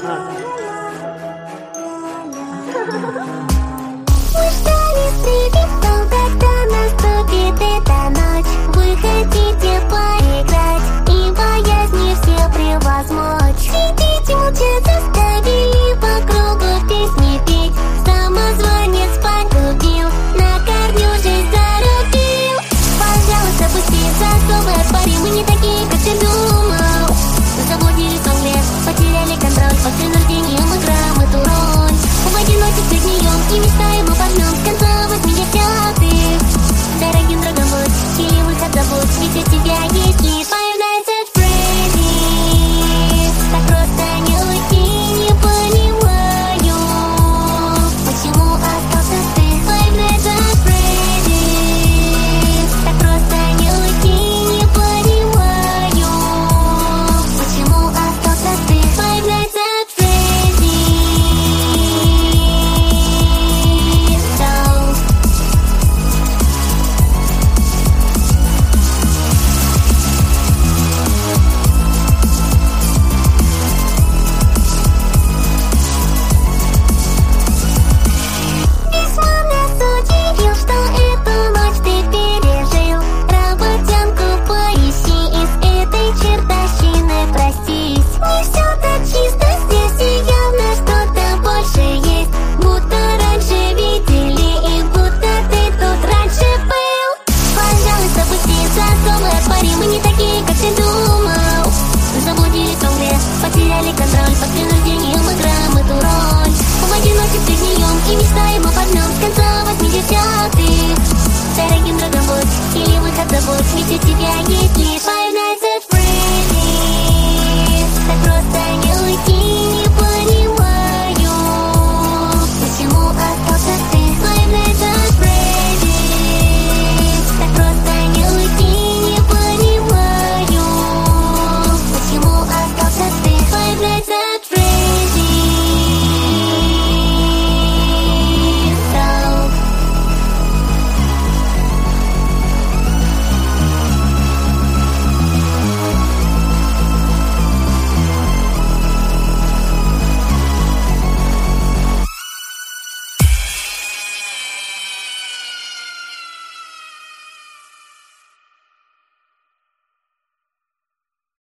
Мы ждали встречи, но когда наступит эта ночь, вы хотите поиграть и боязни все превозмочь. Сидите молча, заставили по кругу песни петь. Самозванец погубил, на корню жизнь зарубил. Пожалуйста, пусти засовы, парень, мы не такие, как ты думал. Заблудились в угле, потеряли контроль, под принуждением играем эту роль. В одиночестве гнием и мечтаем о подъем с конца 80-х. Дорогим другом будь, или выход забудь, ведь у тебя есть лишь Five Nights at Freddy's. Так просто не уйти, не понимаю, почему остался ты. Five Nights at Freddy's. Так просто не уйти, не понимаю, почему остался ты. Five Nights at Freddy's. Весьма нас удивил, что эту ночь ты пережил. Работенку поищи, из этой чертовщины простись. Не все так чисто здесь, и явно что-то больше есть. Будто раньше видели, и будто ты тут раньше был. Пожалуйста, пусти засовы, парень, мы не такие, как ты думаешь.